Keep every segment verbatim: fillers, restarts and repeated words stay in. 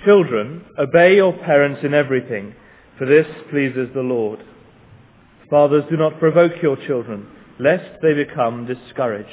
Children, obey your parents in everything, for this pleases the Lord. Fathers, do not provoke your children, lest they become discouraged.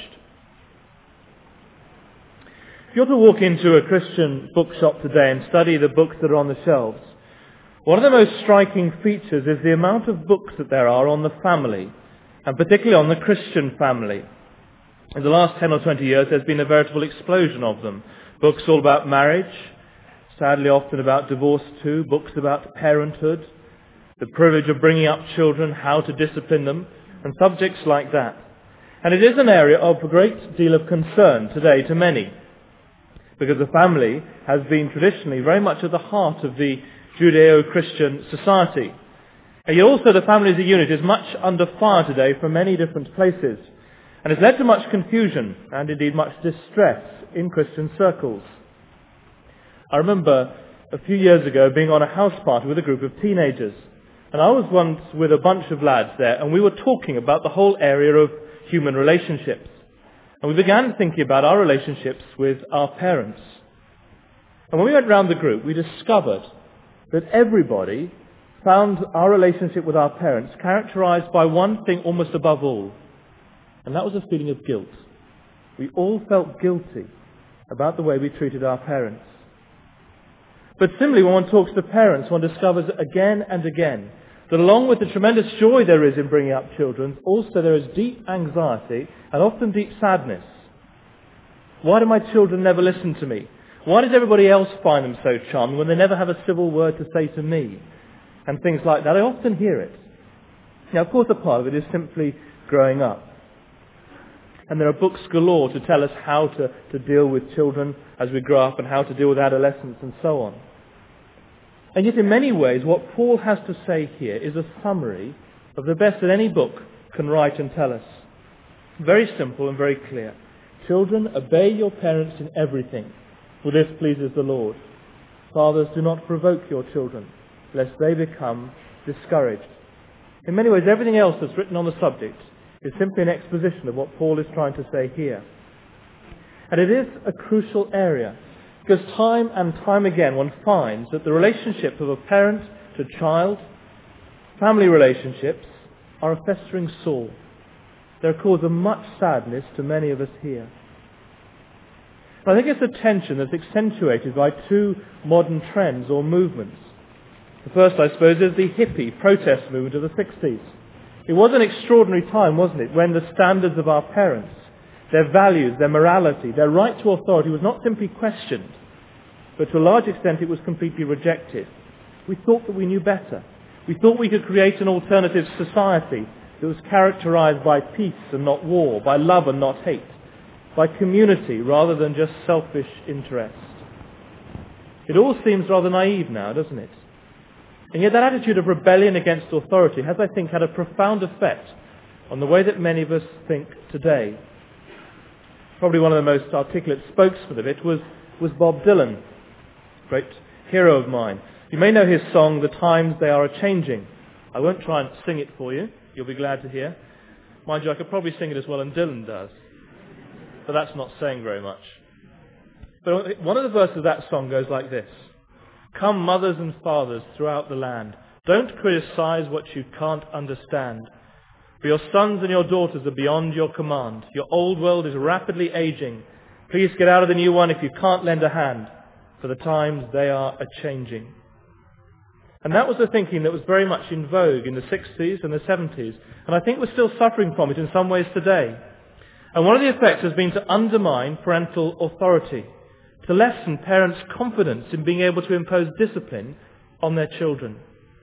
If you're to walk into a Christian bookshop today and study the books that are on the shelves, one of the most striking features is the amount of books that there are on the family, and particularly on the Christian family. In the last ten or twenty years, there's been a veritable explosion of them. Books all about marriage, sadly often about divorce too, books about parenthood, the privilege of bringing up children, how to discipline them, and subjects like that. And it is an area of a great deal of concern today to many, because the family has been traditionally very much at the heart of the Judeo-Christian society. And yet also the family as a unit is much under fire today from many different places, and has led to much confusion and indeed much distress in Christian circles. I remember a few years ago being on a house party with a group of teenagers, and I was once with a bunch of lads there, and we were talking about the whole area of human relationships. And we began thinking about our relationships with our parents. And when we went round the group, we discovered that everybody found our relationship with our parents characterized by one thing almost above all, and that was a feeling of guilt. We all felt guilty about the way we treated our parents. But similarly, when one talks to parents, one discovers again and again that along with the tremendous joy there is in bringing up children, also there is deep anxiety and often deep sadness. Why do my children never listen to me? Why does everybody else find them so charming when they never have a civil word to say to me? And things like that. I often hear it. Now, of course, a part of it is simply growing up. And there are books galore to tell us how to, to deal with children as we grow up and how to deal with adolescence and so on. And yet in many ways what Paul has to say here is a summary of the best that any book can write and tell us. Very simple and very clear. Children, obey your parents in everything, for this pleases the Lord. Fathers, do not provoke your children, lest they become discouraged. In many ways everything else that's written on the subject is simply an exposition of what Paul is trying to say here. And it is a crucial area, because time and time again one finds that the relationship of a parent to child, family relationships, are a festering sore. They're a cause of much sadness to many of us here. And I think it's a tension that's accentuated by two modern trends or movements. The first, I suppose, is the hippie protest movement of the sixties. It was an extraordinary time, wasn't it, when the standards of our parents, their values, their morality, their right to authority was not simply questioned, but to a large extent it was completely rejected. We thought that we knew better. We thought we could create an alternative society that was characterized by peace and not war, by love and not hate, by community rather than just selfish interest. It all seems rather naive now, doesn't it? And yet that attitude of rebellion against authority has, I think, had a profound effect on the way that many of us think today. Probably one of the most articulate spokesmen of it was, was Bob Dylan, a great hero of mine. You may know his song, The Times They Are A-Changing. I won't try and sing it for you. You'll be glad to hear. Mind you, I could probably sing it as well as Dylan does. But that's not saying very much. But one of the verses of that song goes like this. Come, mothers and fathers throughout the land, don't criticize what you can't understand. For your sons and your daughters are beyond your command. Your old world is rapidly aging. Please get out of the new one if you can't lend a hand, for the times they are a-changing. And that was the thinking that was very much in vogue in the sixties and the seventies, and I think we're still suffering from it in some ways today. And one of the effects has been to undermine parental authority, to lessen parents' confidence in being able to impose discipline on their children.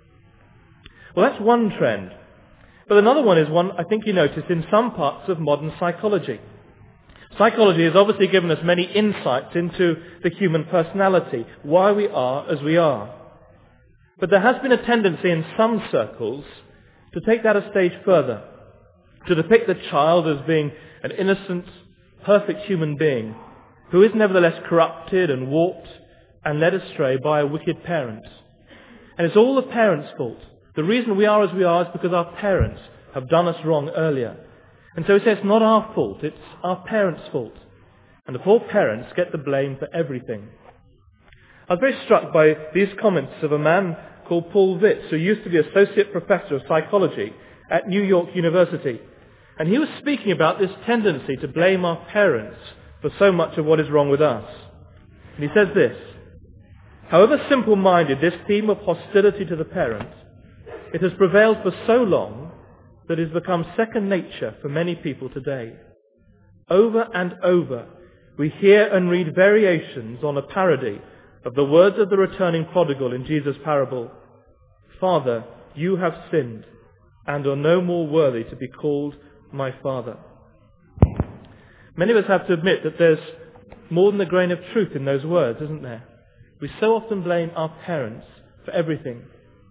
Well, that's one trend. But another one is one I think you notice in some parts of modern psychology. Psychology has obviously given us many insights into the human personality, why we are as we are. But there has been a tendency in some circles to take that a stage further, to depict the child as being an innocent, perfect human being who is nevertheless corrupted and warped and led astray by a wicked parent. And it's all the parents' fault. The reason we are as we are is because our parents have done us wrong earlier. And so he says it's not our fault, it's our parents' fault. And the poor parents get the blame for everything. I was very struck by these comments of a man called Paul Vitz, who used to be Associate Professor of Psychology at New York University. And he was speaking about this tendency to blame our parents for so much of what is wrong with us. And he says this: however simple-minded this theme of hostility to the parent, it has prevailed for so long that it has become second nature for many people today. Over and over, we hear and read variations on a parody of the words of the returning prodigal in Jesus' parable. Father, you have sinned and are no more worthy to be called my Father. Many of us have to admit that there's more than a grain of truth in those words, isn't there? We so often blame our parents for everything.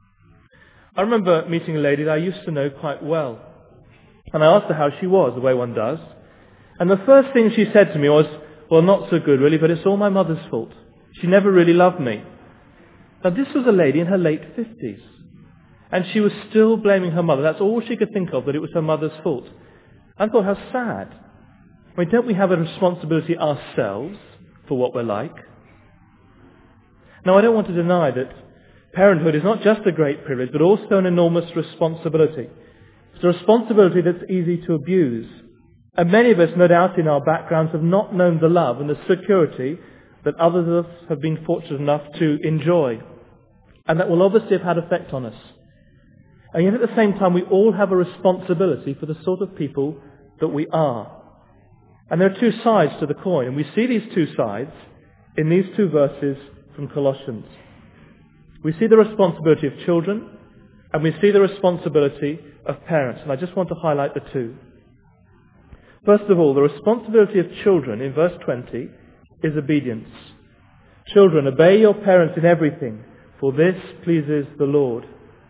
I remember meeting a lady that I used to know quite well. And I asked her how she was, the way one does. And the first thing she said to me was, well, not so good really, but it's all my mother's fault. She never really loved me. Now this was a lady in her late fifties. And she was still blaming her mother. That's all she could think of, that it was her mother's fault. I thought, how sad. I mean, don't we have a responsibility ourselves for what we're like? Now, I don't want to deny that parenthood is not just a great privilege, but also an enormous responsibility. It's a responsibility that's easy to abuse. And many of us, no doubt, in our backgrounds have not known the love and the security that others of us have been fortunate enough to enjoy. And that will obviously have had effect on us. And yet at the same time, we all have a responsibility for the sort of people that we are. And there are two sides to the coin, and we see these two sides in these two verses from Colossians. We see the responsibility of children, and we see the responsibility of parents. And I just want to highlight the two. First of all, the responsibility of children in verse twenty is obedience. Children, obey your parents in everything, for this pleases the Lord.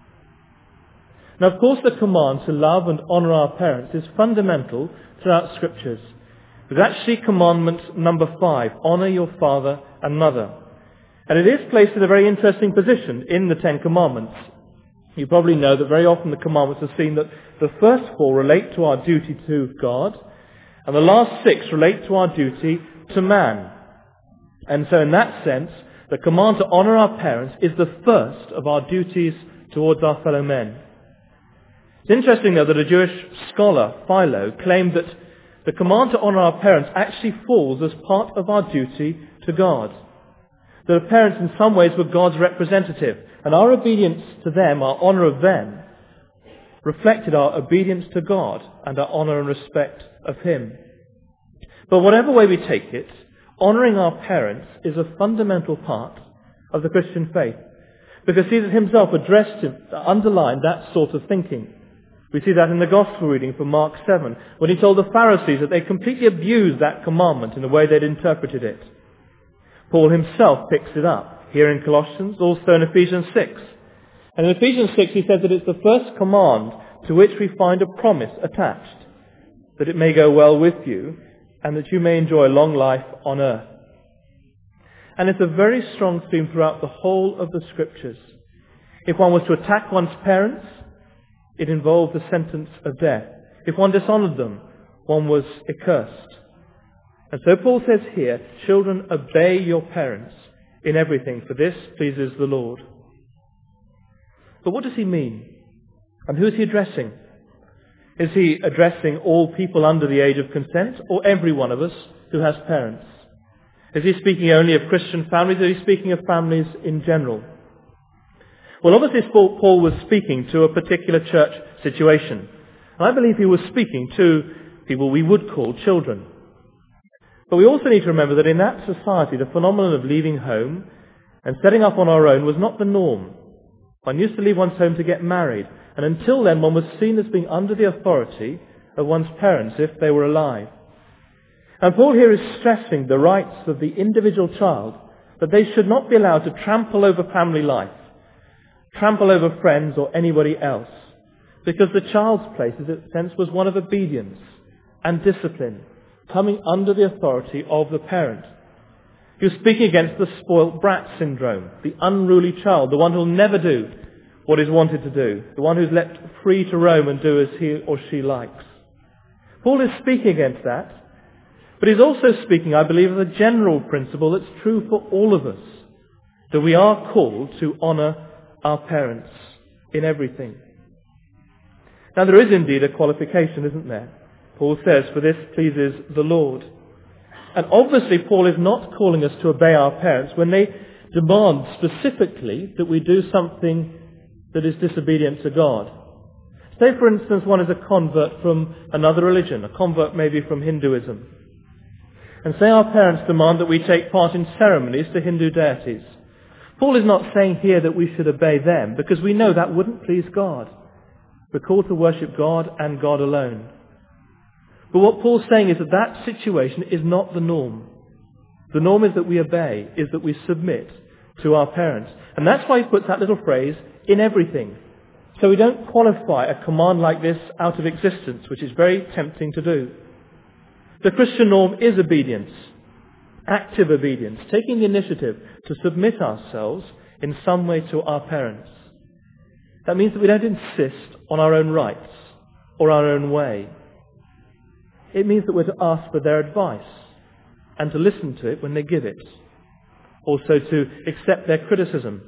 Now, of course, the command to love and honour our parents is fundamental throughout Scriptures. It's actually commandment number five, honour your father and mother. And it is placed in a very interesting position in the Ten Commandments. You probably know that very often the commandments are seen that the first four relate to our duty to God, and the last six relate to our duty to man. And so in that sense, the command to honour our parents is the first of our duties towards our fellow men. It's interesting, though, that a Jewish scholar, Philo, claimed that the command to honour our parents actually falls as part of our duty to God. That our parents in some ways were God's representative, and our obedience to them, our honour of them, reflected our obedience to God and our honour and respect of Him. But whatever way we take it, honouring our parents is a fundamental part of the Christian faith, because Jesus Himself addressed, underlined that sort of thinking. We see that in the Gospel reading from Mark seven, when He told the Pharisees that they completely abused that commandment in the way they'd interpreted it. Paul himself picks it up here in Colossians, also in Ephesians six. And in Ephesians six he says that it's the first command to which we find a promise attached, that it may go well with you and that you may enjoy long life on earth. And it's a very strong theme throughout the whole of the Scriptures. If one was to attack one's parents, it involved the sentence of death. If one dishonoured them, one was accursed. And so Paul says here, children, obey your parents in everything, for this pleases the Lord. But what does he mean? And who is he addressing? Is he addressing all people under the age of consent, or every one of us who has parents? Is he speaking only of Christian families, or is he speaking of families in general? Well, obviously Paul was speaking to a particular church situation. And I believe he was speaking to people we would call children. But we also need to remember that in that society, the phenomenon of leaving home and setting up on our own was not the norm. One used to leave one's home to get married, and until then one was seen as being under the authority of one's parents if they were alive. And Paul here is stressing the rights of the individual child, that they should not be allowed to trample over family life, trample over friends or anybody else, because the child's place, in a sense, was one of obedience and discipline, coming under the authority of the parent. He was speaking against the spoilt brat syndrome, the unruly child, the one who will never do what is wanted to do, the one who's left free to roam and do as he or she likes. Paul is speaking against that, but he's also speaking, I believe, of a general principle that's true for all of us. that we are called to honour our parents in everything. Now there is indeed a qualification, isn't there? Paul says, "For this pleases the Lord." And obviously Paul is not calling us to obey our parents when they demand specifically that we do something that is disobedient to God. Say, for instance, one is a convert from another religion, a convert maybe from Hinduism. And say our parents demand that we take part in ceremonies to Hindu deities. Paul is not saying here that we should obey them, because we know that wouldn't please God. We're called to worship God and God alone. But what Paul's saying is that that situation is not the norm. The norm is that we obey, is that we submit to our parents. And that's why he puts that little phrase, "in everything." So we don't qualify a command like this out of existence, which is very tempting to do. The Christian norm is obedience, active obedience, taking the initiative to submit ourselves in some way to our parents. That means that we don't insist on our own rights or our own way. It means that we're to ask for their advice and to listen to it when they give it. Also to accept their criticism.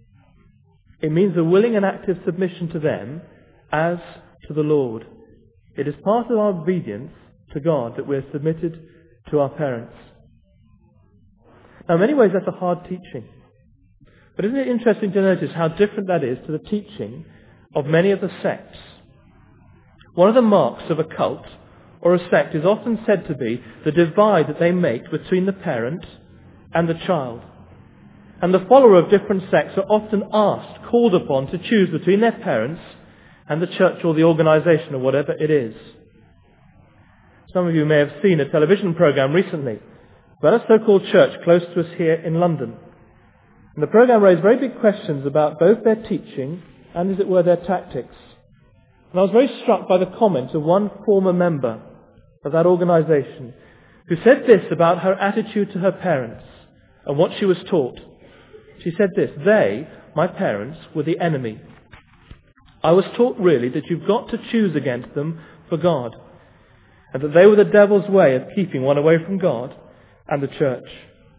It means a willing and active submission to them as to the Lord. It is part of our obedience to God that we're submitted to our parents. Now in many ways that's a hard teaching. But isn't it interesting to notice how different that is to the teaching of many of the sects? One of the marks of a cult or a sect is often said to be the divide that they make between the parent and the child. And the follower of different sects are often asked, called upon to choose between their parents and the church or the organisation or whatever it is. Some of you may have seen a television programme recently about a so-called church close to us here in London. And the programme raised very big questions about both their teaching and, as it were, their tactics. And I was very struck by the comment of one former member of that organisation who said this about her attitude to her parents and what she was taught. She said this, "They, my parents, were the enemy. I was taught really that you've got to choose against them for God, and that they were the devil's way of keeping one away from God and the church."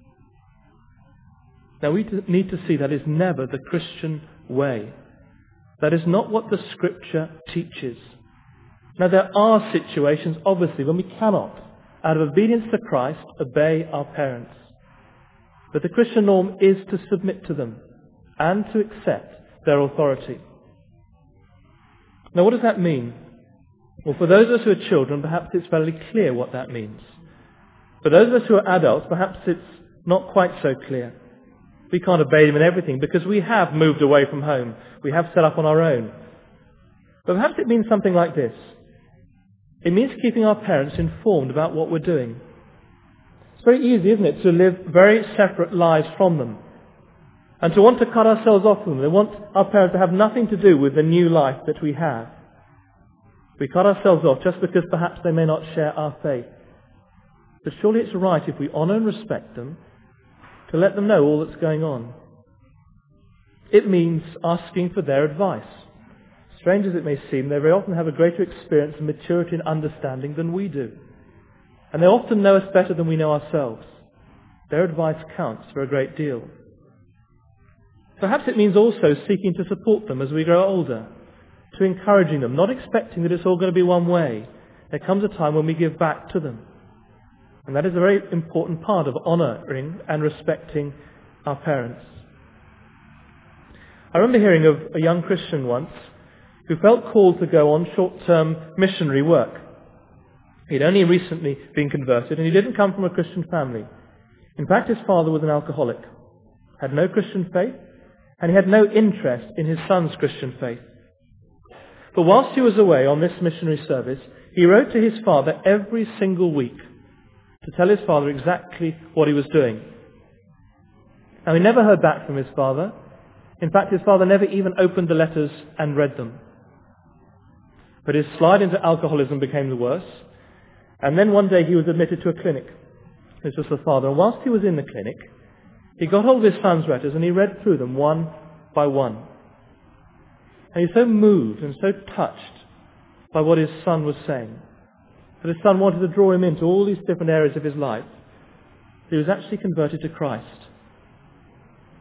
Now we need to see that is never the Christian way. That is not what the Scripture teaches. Now there are situations, obviously, when we cannot, out of obedience to Christ, obey our parents. But the Christian norm is to submit to them and to accept their authority. Now what does that mean? Well, for those of us who are children, perhaps it's fairly clear what that means. For those of us who are adults, perhaps it's not quite so clear. We can't obey them in everything because we have moved away from home. We have set up on our own. But perhaps it means something like this. It means keeping our parents informed about what we're doing. It's very easy, isn't it, to live very separate lives from them and to want to cut ourselves off from them. We want our parents to have nothing to do with the new life that we have. We cut ourselves off just because perhaps they may not share our faith. But surely it's right, if we honour and respect them, to let them know all that's going on. It means asking for their advice. Strange as it may seem, they very often have a greater experience and maturity and understanding than we do. And they often know us better than we know ourselves. Their advice counts for a great deal. Perhaps it means also seeking to support them as we grow older, to encouraging them, not expecting that it's all going to be one way. There comes a time when we give back to them. And that is a very important part of honouring and respecting our parents. I remember hearing of a young Christian once who felt called to go on short-term missionary work. He'd only recently been converted and he didn't come from a Christian family. In fact, his father was an alcoholic, had no Christian faith, and he had no interest in his son's Christian faith. But whilst he was away on this missionary service, he wrote to his father every single week to tell his father exactly what he was doing. Now, he never heard back from his father. In fact, his father never even opened the letters and read them. But his slide into alcoholism became the worse. And then one day he was admitted to a clinic. This was the father. And whilst he was in the clinic, he got hold of his son's letters and he read through them one by one. And he was so moved and so touched by what his son was saying that his son wanted to draw him into all these different areas of his life. He was actually converted to Christ.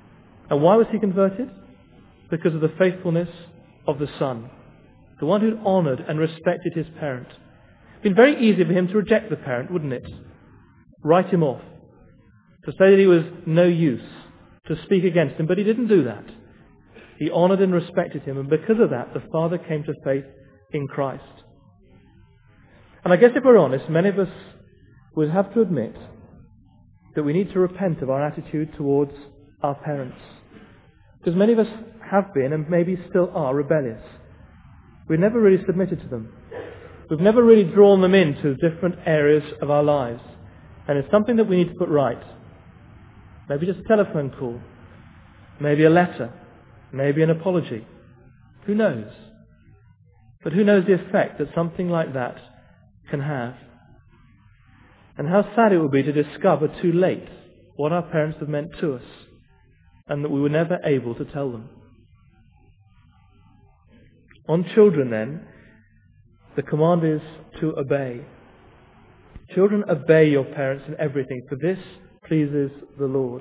And why was he converted? Because of the faithfulness of the son, the one who honoured and respected his parent. It'd been very easy for him to reject the parent, wouldn't it? Write him off, to say that he was no use, to speak against him, but he didn't do that. He honoured and respected him, and because of that, the father came to faith in Christ. And I guess if we're honest, many of us would have to admit that we need to repent of our attitude towards our parents. Because many of us have been, and maybe still are, rebellious. We've never really submitted to them. We've never really drawn them into different areas of our lives. And it's something that we need to put right. Maybe just a telephone call. Maybe a letter. Maybe an apology. Who knows? But who knows the effect that something like that can have? And how sad it will be to discover too late what our parents have meant to us, and that we were never able to tell them. On children then, the command is to obey. Children, obey your parents in everything, for this pleases the Lord.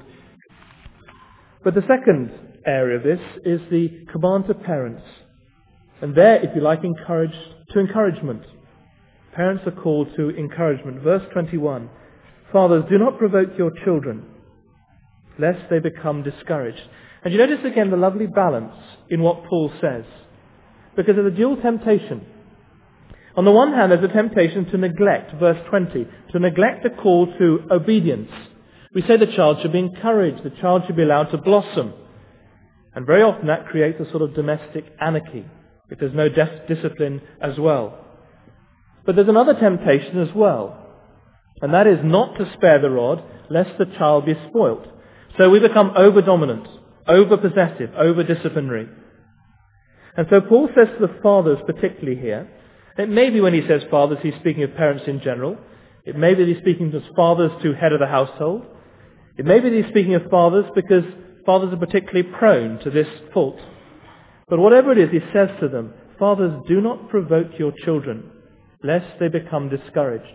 But the second area of this is the command to parents. And there, if you like, encourage to encouragement. Parents are called to encouragement. Verse twenty-one, fathers, do not provoke your children, lest they become discouraged. And you notice again the lovely balance in what Paul says. Because of the dual temptation. On the one hand, there's a temptation to neglect, verse twenty, to neglect the call to obedience. We say the child should be encouraged, the child should be allowed to blossom. And very often that creates a sort of domestic anarchy, if there's no dis- discipline as well. But there's another temptation as well, and that is not to spare the rod, lest the child be spoilt. So we become over-dominant, over-possessive, over-disciplinary. And so Paul says to the fathers particularly here, it may be when he says fathers, he's speaking of parents in general. It may be that he's speaking to fathers to head of the household. It may be that he's speaking of fathers because fathers are particularly prone to this fault. But whatever it is, he says to them, fathers, do not provoke your children, lest they become discouraged.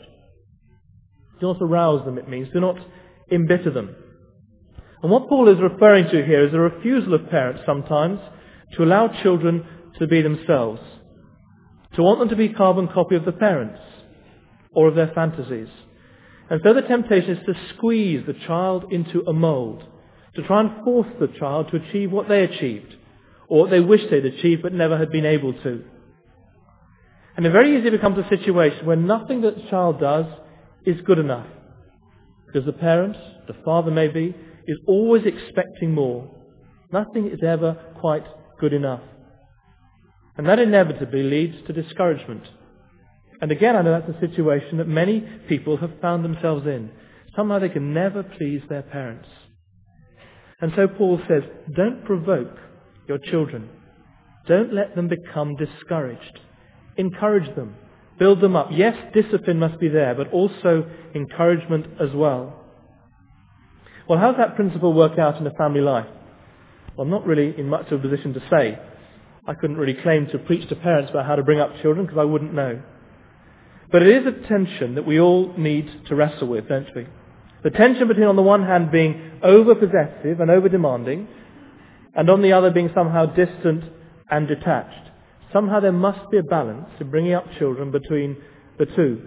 Do not arouse them, it means. Do not embitter them. And what Paul is referring to here is a refusal of parents sometimes to allow children to be themselves, to want them to be carbon copy of the parents or of their fantasies. And so the temptation is to squeeze the child into a mould, to try and force the child to achieve what they achieved, or what they wished they'd achieved but never had been able to. And it very easily becomes a situation where nothing that the child does is good enough. Because the parent, the father maybe, is always expecting more. Nothing is ever quite good enough. And that inevitably leads to discouragement. And again, I know that's a situation that many people have found themselves in. Somehow they can never please their parents. And so Paul says, don't provoke your children. Don't let them become discouraged. Encourage them. Build them up. Yes, discipline must be there, but also encouragement as well. Well, how does that principle work out in a family life? Well, I'm not really in much of a position to say. I couldn't really claim to preach to parents about how to bring up children because I wouldn't know. But it is a tension that we all need to wrestle with, don't we? The tension between, on the one hand, being over-possessive and over-demanding, and on the other being somehow distant and detached. Somehow there must be a balance in bringing up children between the two.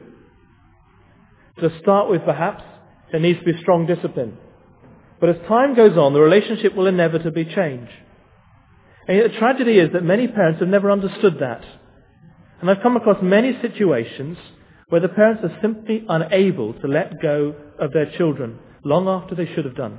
To start with, perhaps, there needs to be strong discipline. But as time goes on, the relationship will inevitably change. And yet the tragedy is that many parents have never understood that. And I've come across many situations where the parents are simply unable to let go of their children long after they should have done.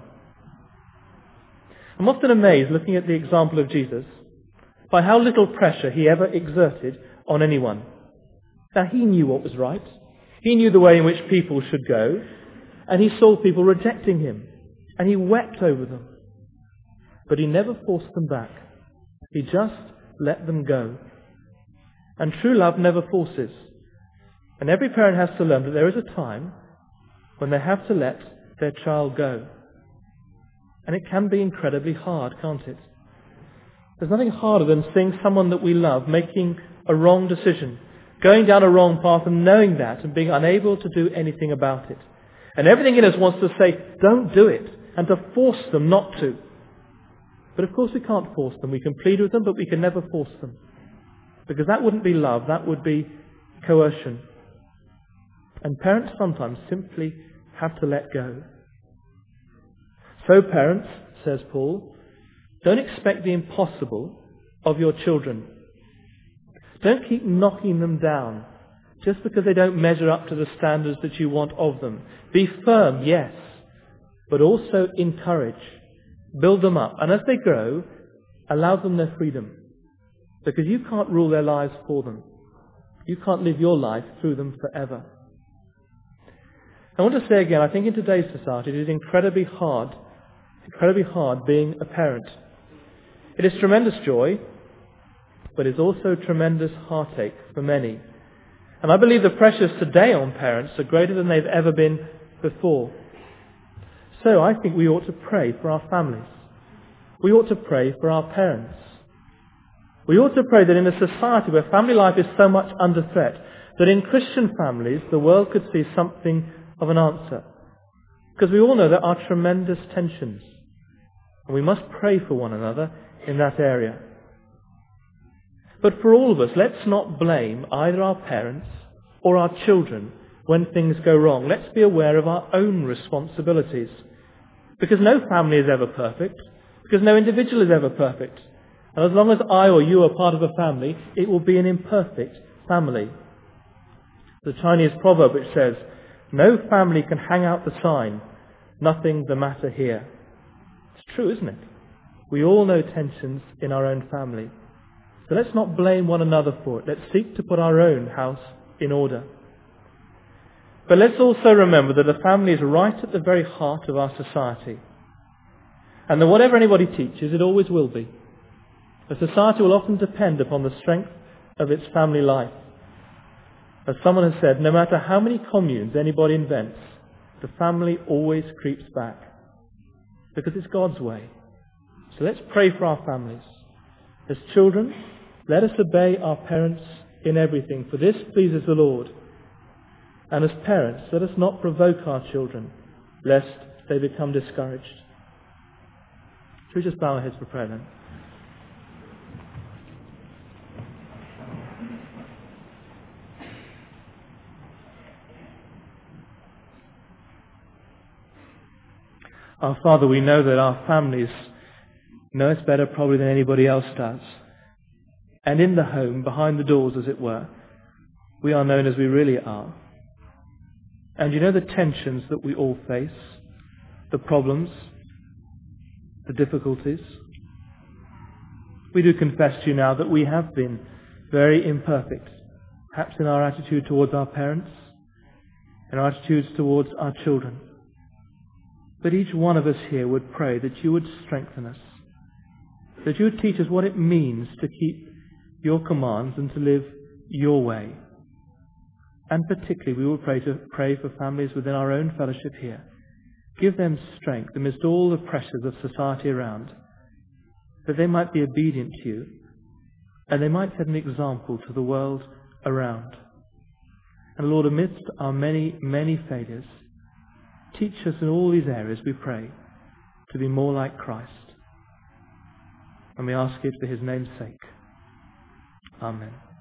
I'm often amazed, looking at the example of Jesus, by how little pressure he ever exerted on anyone. Now, he knew what was right. He knew the way in which people should go. And he saw people rejecting him. And he wept over them. But he never forced them back. He just let them go. And true love never forces. And every parent has to learn that there is a time when they have to let their child go. And it can be incredibly hard, can't it? There's nothing harder than seeing someone that we love making a wrong decision, going down a wrong path and knowing that and being unable to do anything about it. And everything in us wants to say, don't do it, and to force them not to. But of course we can't force them. We can plead with them, but we can never force them. Because that wouldn't be love, that would be coercion. And parents sometimes simply have to let go. So parents, says Paul, don't expect the impossible of your children. Don't keep knocking them down just because they don't measure up to the standards that you want of them. Be firm, yes, but also encourage. Build them up. And as they grow, allow them their freedom. Because you can't rule their lives for them. You can't live your life through them forever. I want to say again, I think in today's society it is incredibly hard, incredibly hard being a parent. It is tremendous joy, but it's also tremendous heartache for many. And I believe the pressures today on parents are greater than they've ever been before. So I think we ought to pray for our families. We ought to pray for our parents. We ought to pray that in a society where family life is so much under threat, that in Christian families the world could see something of an answer. Because we all know there are tremendous tensions. And we must pray for one another in that area. But for all of us, let's not blame either our parents or our children when things go wrong. Let's be aware of our own responsibilities. Because no family is ever perfect. Because no individual is ever perfect. And as long as I or you are part of a family, it will be an imperfect family. The Chinese proverb which says, no family can hang out the sign, nothing the matter here. It's true, isn't it? We all know tensions in our own family. So let's not blame one another for it. Let's seek to put our own house in order. But let's also remember that the family is right at the very heart of our society. And that whatever anybody teaches, it always will be. A society will often depend upon the strength of its family life. As someone has said, no matter how many communes anybody invents, the family always creeps back. Because it's God's way. So let's pray for our families. As children, let us obey our parents in everything, for this pleases the Lord. And as parents, let us not provoke our children, lest they become discouraged. Should we just bow our heads for prayer then? Our Father, we know that our families know us better probably than anybody else does. And in the home, behind the doors as it were, we are known as we really are. And you know the tensions that we all face, the problems, the difficulties. We do confess to you now that we have been very imperfect, perhaps in our attitude towards our parents, in our attitudes towards our children. But each one of us here would pray that you would strengthen us, that you would teach us what it means to keep your commands and to live your way. And particularly we will pray to pray for families within our own fellowship here. Give them strength amidst all the pressures of society around, that they might be obedient to you, and they might set an example to the world around. And Lord, amidst our many, many failures, teach us in all these areas, we pray, to be more like Christ. And we ask it for his name's sake. Amen.